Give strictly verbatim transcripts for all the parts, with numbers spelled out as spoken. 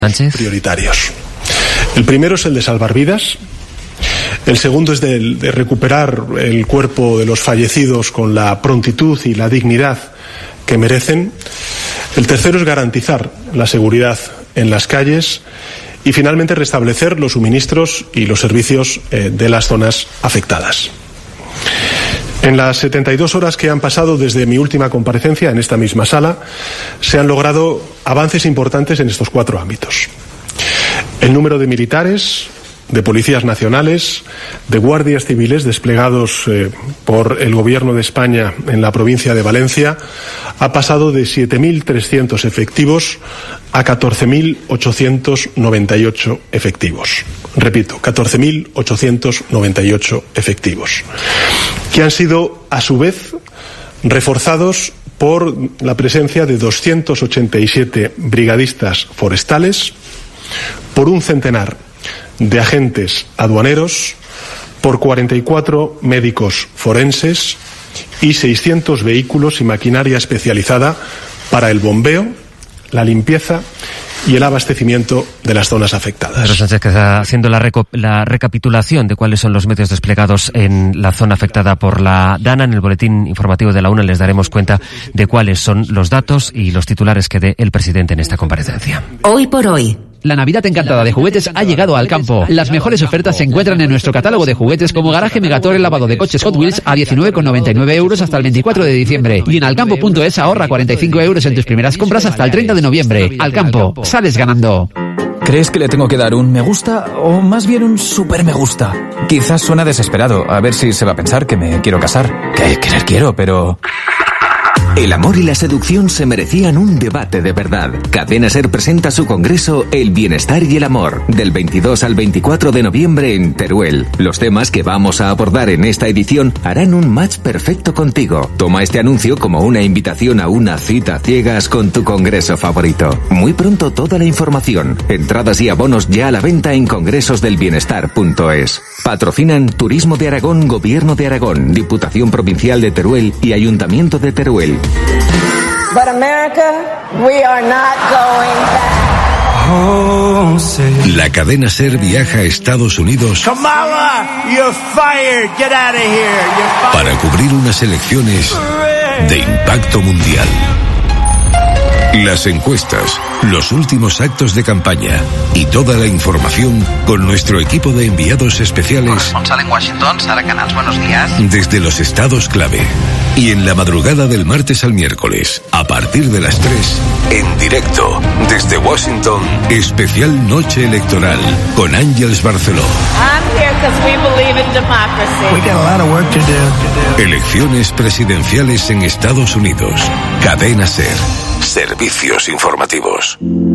Sánchez. Prioritarios. El primero es el de salvar vidas. El segundo es de, de recuperar el cuerpo de los fallecidos con la prontitud y la dignidad que merecen. El tercero es garantizar la seguridad en las calles y finalmente restablecer los suministros y los servicios eh, de las zonas afectadas. En las setenta y dos horas que han pasado desde mi última comparecencia en esta misma sala, se han logrado avances importantes en estos cuatro ámbitos. El número de militares, de policías nacionales, de guardias civiles desplegados eh, por el Gobierno de España en la provincia de Valencia ha pasado de siete mil trescientos efectivos a catorce mil ochocientos noventa y ocho efectivos. Repito, catorce mil ochocientos noventa y ocho efectivos, que han sido, a su vez, reforzados por la presencia de doscientos ochenta y siete brigadistas forestales, por un centenar de agentes aduaneros, por cuarenta y cuatro médicos forenses y seiscientos vehículos y maquinaria especializada para el bombeo, la limpieza y el abastecimiento de las zonas afectadas. Pedro Sánchez, que está haciendo la, reco- la recapitulación de cuáles son los medios desplegados en la zona afectada por la DANA. En el boletín informativo de la UNA les daremos cuenta de cuáles son los datos y los titulares que dé el presidente en esta comparecencia. Hoy por hoy. La Navidad encantada de Juguetes ha llegado al campo. Las mejores ofertas se encuentran en nuestro catálogo de juguetes, como garaje Megator, el lavado de coches Hot Wheels a diecinueve con noventa y nueve euros hasta el veinticuatro de diciembre. Y en alcampo punto es ahorra cuarenta y cinco euros en tus primeras compras hasta el treinta de noviembre. Alcampo, sales ganando. ¿Crees que le tengo que dar un me gusta o más bien un super me gusta? Quizás suena desesperado, a ver si se va a pensar que me quiero casar. Que querer quiero, pero... El amor y la seducción se merecían un debate de verdad. Cadena Ser presenta su congreso El Bienestar y el Amor, del veintidós al veinticuatro de noviembre en Teruel. Los temas que vamos a abordar en esta edición harán un match perfecto contigo. Toma este anuncio como una invitación a una cita ciegas con tu congreso favorito. Muy pronto toda la información, entradas y abonos ya a la venta en congresos del bienestar punto es. Patrocinan Turismo de Aragón, Gobierno de Aragón, Diputación Provincial de Teruel y Ayuntamiento de Teruel. But America, we are not going back. La cadena Ser viaja a Estados Unidos Kamala, you're fired. Get out of here. You're fired. Para cubrir unas elecciones de impacto mundial. Las encuestas, los últimos actos de campaña y toda la información con nuestro equipo de enviados especiales. Corresponsal en Washington, Sara Canals, buenos días. Desde los estados clave. Y en la madrugada del martes al miércoles, a partir de las tres, en directo, desde Washington, especial Noche Electoral, con Ángeles Barceló. I'm here because we believe in democracy. We got a lot of work to do. Elecciones presidenciales en Estados Unidos. Cadena Ser. Servicios informativos.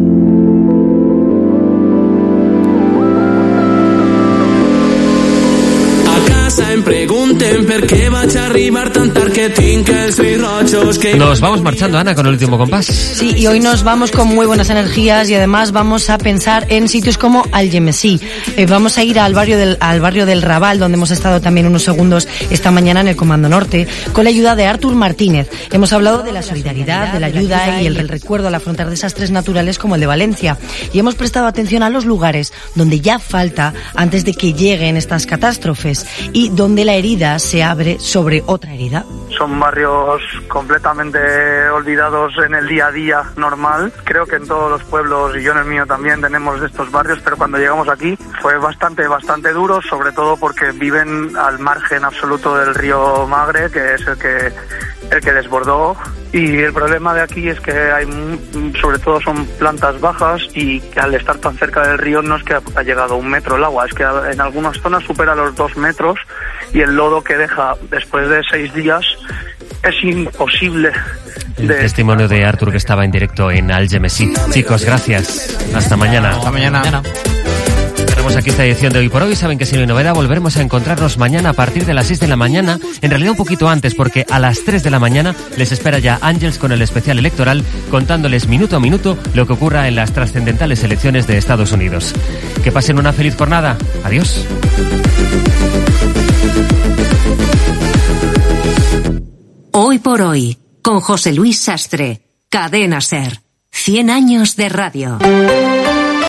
Nos vamos marchando, Ana, con el último compás. Sí, y hoy nos vamos con muy buenas energías y además vamos a pensar en sitios como Algemesí. Eh, vamos a ir al barrio del al barrio del Raval, donde hemos estado también unos segundos esta mañana en el Comando Norte, con la ayuda de Artur Martínez. Hemos hablado de la solidaridad, de la ayuda y el, el recuerdo al afrontar desastres naturales como el de Valencia. Y hemos prestado atención a los lugares donde ya falta antes de que lleguen estas catástrofes y donde la herida se abre sobre otra herida. Son barrios completamente olvidados en el día a día normal. Creo que en todos los pueblos, y yo en el mío también, tenemos de estos barrios, pero cuando llegamos aquí fue bastante, bastante duro, sobre todo porque viven al margen absoluto del río Magre, que es el que, el que desbordó. Y el problema de aquí es que hay, sobre todo son plantas bajas y que al estar tan cerca del río no es que ha llegado a un metro el agua, es que en algunas zonas supera los dos metros y el lodo que deja después de seis días es imposible. El de... testimonio de Artur, que estaba en directo en Algemesí. Chicos, gracias. Hasta mañana. Hasta mañana. mañana. Cerramos aquí esta edición de Hoy por Hoy. Saben que si no hay novedad volveremos a encontrarnos mañana a partir de las seis de la mañana. En realidad un poquito antes, porque a las tres de la mañana les espera ya Ángels con el especial electoral, contándoles minuto a minuto lo que ocurra en las trascendentales elecciones de Estados Unidos. Que pasen una feliz jornada. Adiós. Hoy por Hoy, con José Luis Sastre, Cadena Ser, cien años de radio.